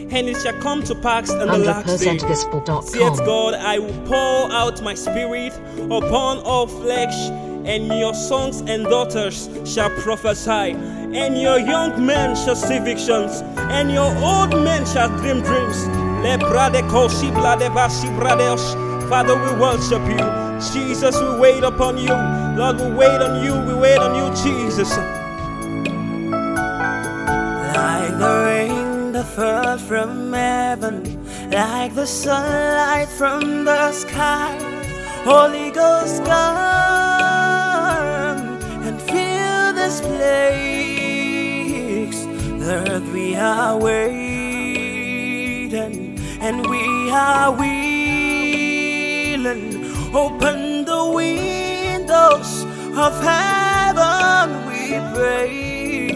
and it shall come to pass in the last day. 100%gospel.com. Saith God, I will pour out my spirit upon all flesh, and your sons and daughters shall prophesy, and your young men shall see visions, and your old men shall dream dreams. Father, we worship you. Jesus, we wait upon you. Lord, we wait on you. We wait on you, Jesus. Like the rain that fell from heaven, like the sunlight from the sky, Holy Ghost, come and fill this place. Lord, we are waiting, and we are willing. Open the windows of heaven, we pray.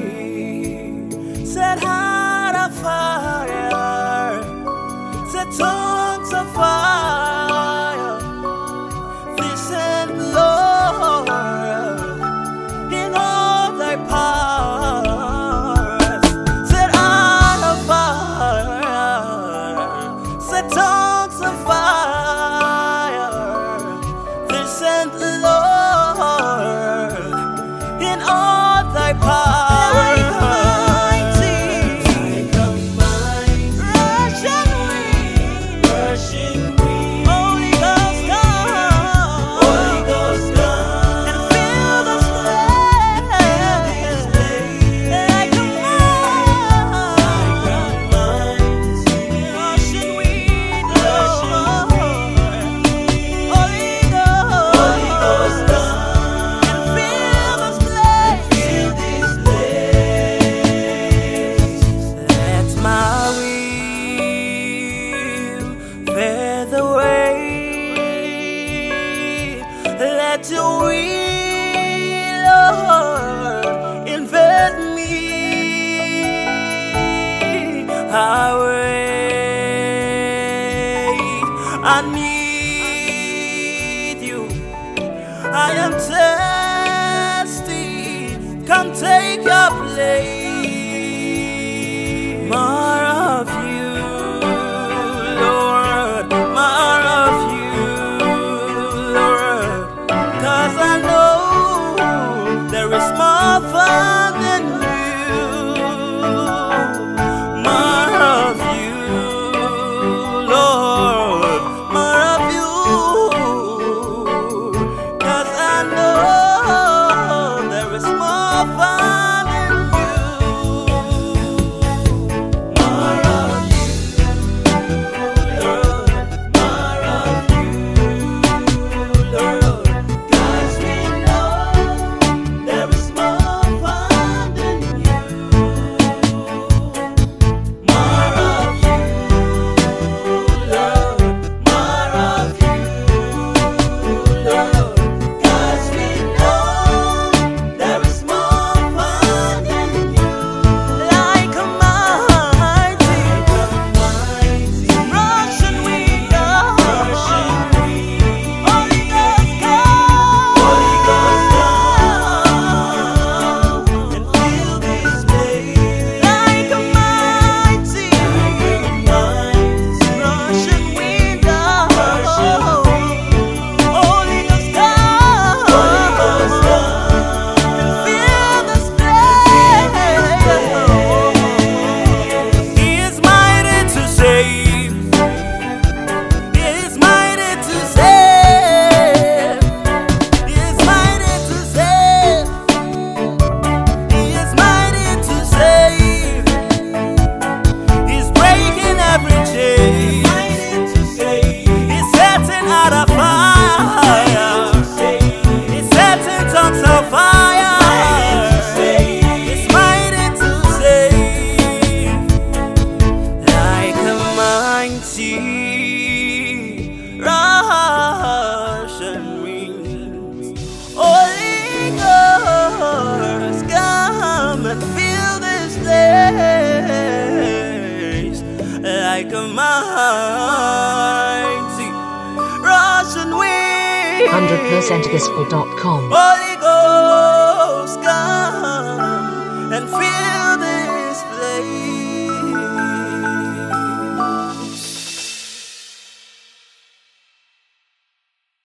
Set heart of fire, set tongues of fire. Descend, Lord, in all thy powers. Set heart of fire, set tongues of fire. Descend, Lord, in all thy powers. Let your will, Lord, invade me. I wait, I need you. I am thirsty. Come take your place. More of you, Lord. More of you, Lord. 'Cause I know there is more fun than you. More of you, Lord. More of you. 'Cause I know there is more fun than you. More of you, Lord. More of you, Lord. Like a mighty Russian wind. 100%gospel.com.